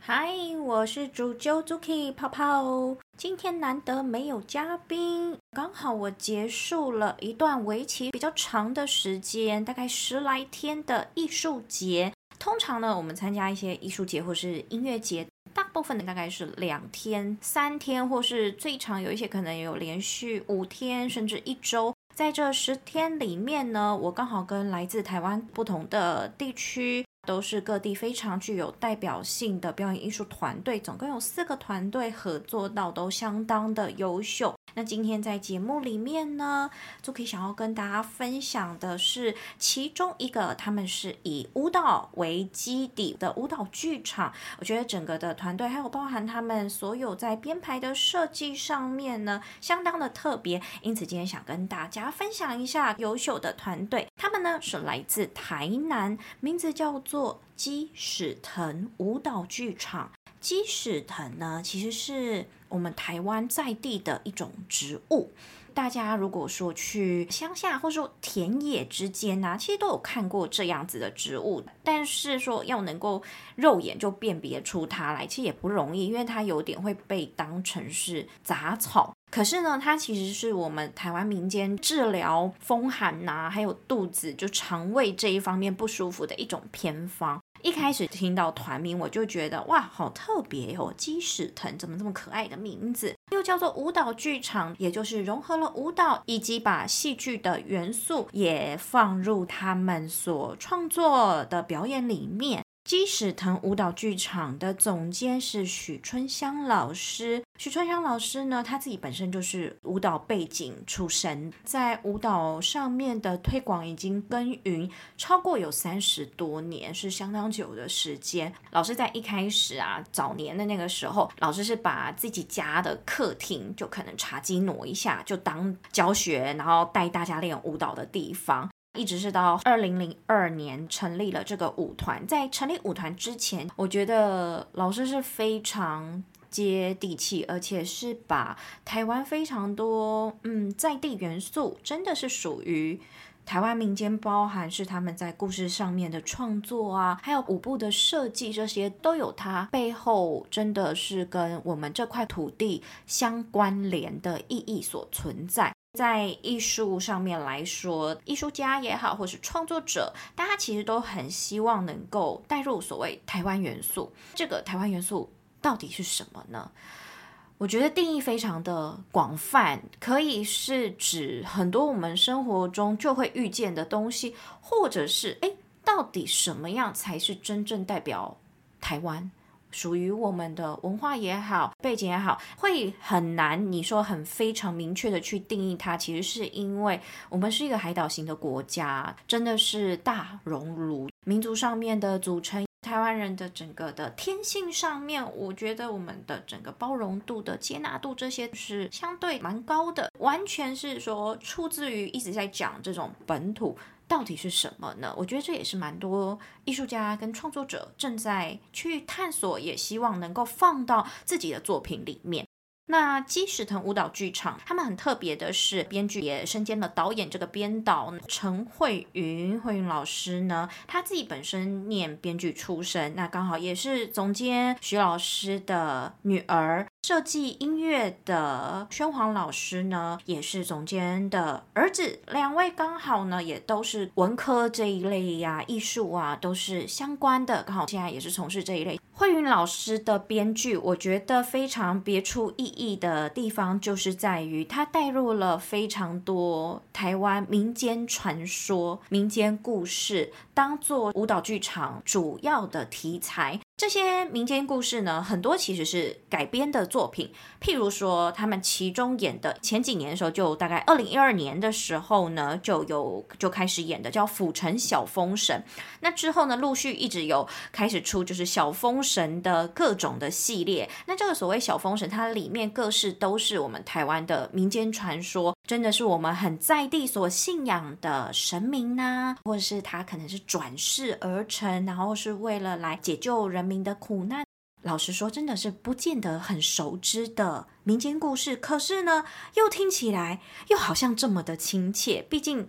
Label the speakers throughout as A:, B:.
A: 嗨，我是主揪 Zuki 泡泡。今天难得没有嘉宾，刚好我结束了一段为期比较长的时间，大概10来天的艺术节。通常呢，我们参加一些艺术节或是音乐节，大部分的大概是2天、3天，或是最长有一些可能有连续5天，甚至1周。在这10天里面呢，我刚好跟来自台湾不同的地区，都是各地非常具有代表性的表演艺术团队，总共有4个团队合作到都相当的优秀。那今天在节目里面呢，Zuki想要跟大家分享的是其中一个他们是以舞蹈为基底的舞蹈剧场。我觉得整个的团队还有包含他们所有在编排的设计上面呢，相当的特别，因此今天想跟大家分享一下优秀的团队。他们呢是来自台南，名字叫做基史腾舞蹈剧场。基史腾呢，其实是我们台湾在地的一种植物。大家如果说去乡下或者说田野之间啊，其实都有看过这样子的植物，但是说要能够肉眼就辨别出它来，其实也不容易，因为它有点会被当成是杂草。可是呢，它其实是我们台湾民间治疗风寒啊，还有肚子就肠胃这一方面不舒服的一种偏方。一开始听到团名，我就觉得哇，好特别哦，基史腾怎么这么可爱的名字？又叫做舞蹈剧场，也就是融合了舞蹈以及把戏剧的元素也放入他们所创作的表演里面。基史腾舞蹈剧场的总监是许春香老师。许春香老师呢，他自己本身就是舞蹈背景出身，在舞蹈上面的推广已经耕耘超过有30多年，是相当久的时间。老师在一开始啊，早年的那个时候，老师是把自己家的客厅就可能茶几挪一下，就当教学，然后带大家练舞蹈的地方。一直是到2002年成立了这个舞团。在成立舞团之前，我觉得老师是非常接地气，而且是把台湾非常多在地元素，真的是属于台湾民间，包含是他们在故事上面的创作啊，还有舞步的设计，这些都有它背后真的是跟我们这块土地相关联的意义所存在。在艺术上面来说，艺术家也好，或是创作者，大家其实都很希望能够带入所谓台湾元素。这个台湾元素到底是什么呢？我觉得定义非常的广泛，可以是指很多我们生活中就会遇见的东西，或者是到底什么样才是真正代表台湾，属于我们的文化也好，背景也好，会很难你说很非常明确的去定义它。其实是因为我们是一个海岛型的国家，真的是大熔炉，民族上面的组成，台湾人的整个的天性上面，我觉得我们的整个包容度的接纳度，这些是相对蛮高的，完全是说出自于一直在讲这种本土到底是什么呢？我觉得这也是蛮多艺术家跟创作者正在去探索，也希望能够放到自己的作品里面。那基史腾舞蹈剧场，他们很特别的是，编剧也身兼了导演这个编导陈慧云老师呢，他自己本身念编剧出身，那刚好也是总监徐老师的女儿。设计音乐的宣煌老师呢，也是总监的儿子，2位刚好呢也都是文科这一类呀，艺术啊都是相关的，刚好现在也是从事这一类。慧云老师的编剧，我觉得非常别出意义的地方，就是在于他带入了非常多台湾民间传说、民间故事，当做舞蹈剧场主要的题材。这些民间故事呢，很多其实是改编的作品，譬如说他们其中演的前几年的时候，就大概2012年的时候呢，就开始演的叫府城小封神。那之后呢，陆续一直有开始出就是小封神的各种的系列。那这个所谓小封神，它里面各式都是我们台湾的民间传说，真的是我们很在地所信仰的神明啊，或者是它可能是转世而成，然后是为了来解救人民的苦难。老实说，真的是不见得很熟知的民间故事，可是呢，又听起来又好像这么的亲切。毕竟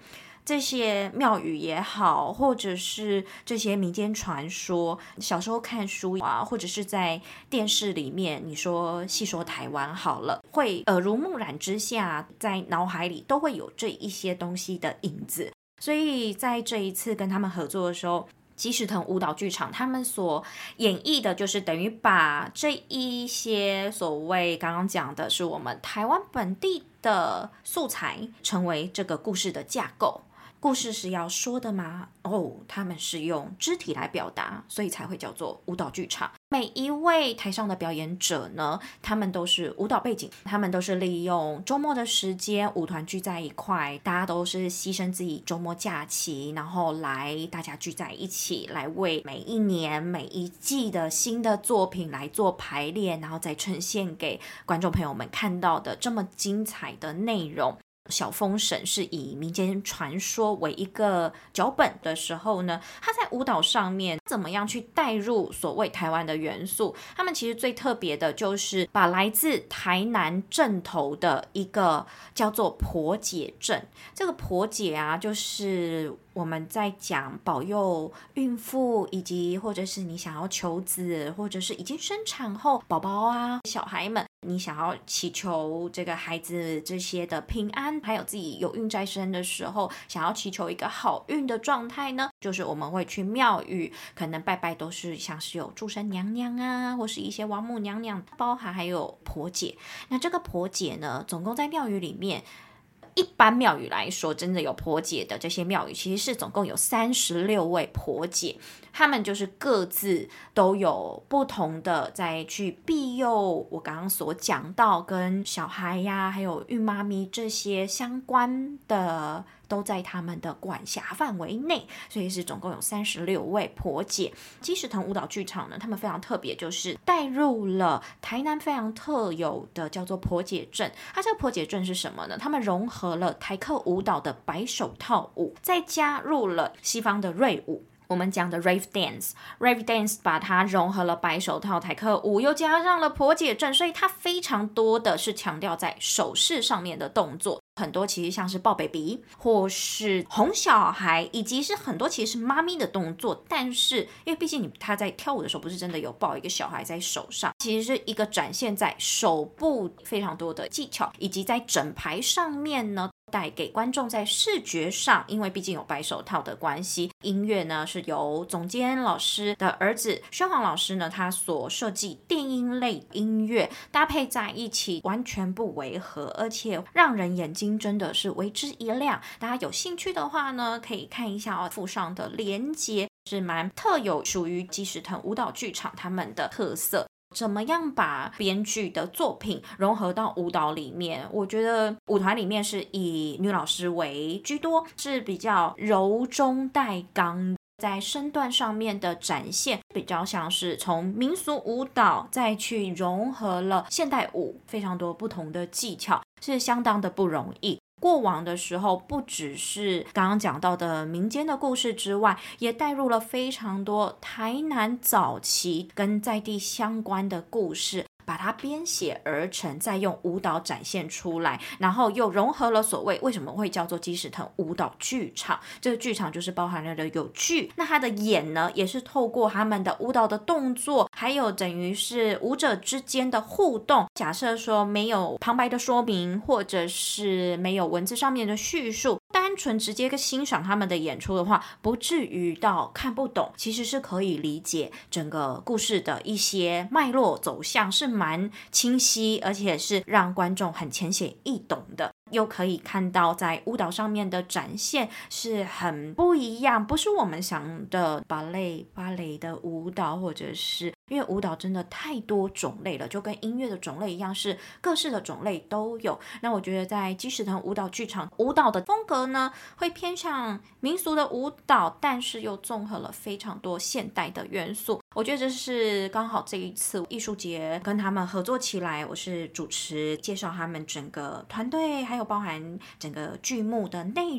A: 这些庙宇也好，或者是这些民间传说，小时候看书啊，或者是在电视里面，你说戏说台湾好了，会耳濡目染之下，在脑海里都会有这一些东西的影子。所以在这一次跟他们合作的时候，基石腾舞蹈剧场他们所演绎的就是等于把这一些所谓刚刚讲的是我们台湾本地的素材成为这个故事的架构。故事是要说的吗？他们是用肢体来表达，所以才会叫做舞蹈剧场。每一位台上的表演者呢，他们都是舞蹈背景，他们都是利用周末的时间，舞团聚在一块，大家都是牺牲自己周末假期，然后来大家聚在一起，来为每一年每一季的新的作品来做排练，然后再呈现给观众朋友们看到的这么精彩的内容。小封神是以民间传说为一个脚本的时候呢，他在舞蹈上面怎么样去带入所谓台湾的元素。他们其实最特别的就是把来自台南镇头的一个叫做婆姐镇，这个婆姐啊，就是我们在讲保佑孕妇，以及或者是你想要求子，或者是已经生产后宝宝啊小孩们，你想要祈求这个孩子这些的平安，还有自己有孕在身的时候想要祈求一个好运的状态呢，就是我们会去庙宇，可能拜拜都是像是有祝生娘娘啊，或是一些王母娘娘，包含还有婆姐。那这个婆姐呢，总共在庙宇里面，一般庙宇来说真的有婆姐的这些庙宇，其实是总共有36位婆姐，他们就是各自都有不同的在去庇佑我刚刚所讲到跟小孩呀还有孕妈咪这些相关的，都在他们的管辖范围内，所以是总共有36位婆姐。基石腾舞蹈剧场呢，他们非常特别，就是带入了台南非常特有的叫做婆姐阵。它这个婆姐阵是什么呢？他们融合了台客舞蹈的白手套舞，再加入了西方的瑞舞，我们讲的 Rave Dance 把它融合了白手套台客舞，又加上了婆姐阵，所以它非常多的是强调在手势上面的动作，很多其实像是抱 baby 或是哄小孩，以及是很多其实是妈咪的动作，但是因为毕竟他在跳舞的时候不是真的有抱一个小孩在手上，其实是一个展现在手部非常多的技巧，以及在整排上面呢带给观众在视觉上，因为毕竟有白手套的关系，音乐呢是由总监老师的儿子宣煌老师呢他所设计电音类音乐搭配在一起，完全不违和，而且让人眼睛真的是为之一亮。大家有兴趣的话呢，可以看一下附上的连结，是蛮特有属于基石腾舞蹈剧场他们的特色。怎么样把编剧的作品融合到舞蹈里面？我觉得舞团里面是以女老师为居多，是比较柔中带刚，在身段上面的展现比较像是从民俗舞蹈再去融合了现代舞，非常多不同的技巧，是相当的不容易。过往的时候不只是刚刚讲到的民间的故事之外，也带入了非常多台南早期跟在地相关的故事，把它编写而成，再用舞蹈展现出来，然后又融合了所谓为什么会叫做基石腾舞蹈剧场，这个剧场就是包含了有剧，那它的演呢也是透过他们的舞蹈的动作，还有等于是舞者之间的互动。假设说没有旁白的说明，或者是没有文字上面的叙述，单纯直接欣赏他们的演出的话，不至于到看不懂，其实是可以理解整个故事的一些脉络走向，是蛮清晰，而且是让观众很浅显易懂的，又可以看到在舞蹈上面的展现是很不一样，不是我们想的芭蕾的舞蹈，或者是因为舞蹈真的太多种类了，就跟音乐的种类一样，是各式的种类都有。那我觉得在基石腾舞蹈剧场，舞蹈的风格呢会偏向民俗的舞蹈，但是又综合了非常多现代的元素。我觉得这是刚好这一次艺术节跟他们合作起来，我是主持介绍他们整个团队，还有包含整个剧目的内容，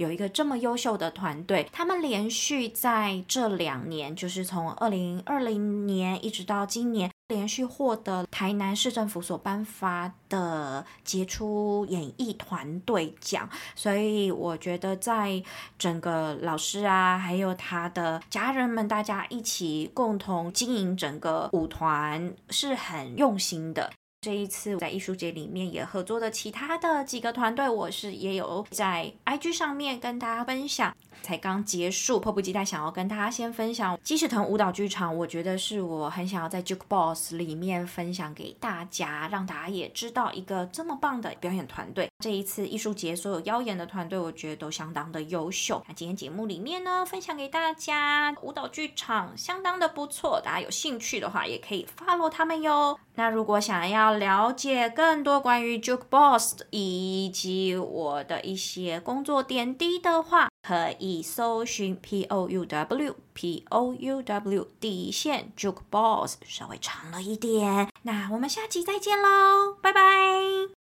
A: 有一个这么优秀的团队，他们连续在这2年，就是从2020年一直到今年，连续获得台南市政府所颁发的杰出演艺团队奖，所以我觉得在整个老师啊，还有他的家人们，大家一起共同经营整个舞团是很用心的。这一次在艺术节里面也合作的其他的几个团队，我是也有在 IG 上面跟大家分享。才刚结束，迫不及待想要跟大家先分享鸡翅藤舞蹈剧场，我觉得是我很想要在 Jukebox 里面分享给大家，让大家也知道一个这么棒的表演团队。这一次艺术节所有邀演的团队，我觉得都相当的优秀。那今天节目里面呢，分享给大家舞蹈剧场相当的不错，大家有兴趣的话也可以 follow 他们哟。那如果想要了解更多关于 Jukebox 以及我的一些工作点滴的话，可以搜寻 POUW 底线 Jukebox， 稍微长了一点。那我们下期再见喽，拜拜。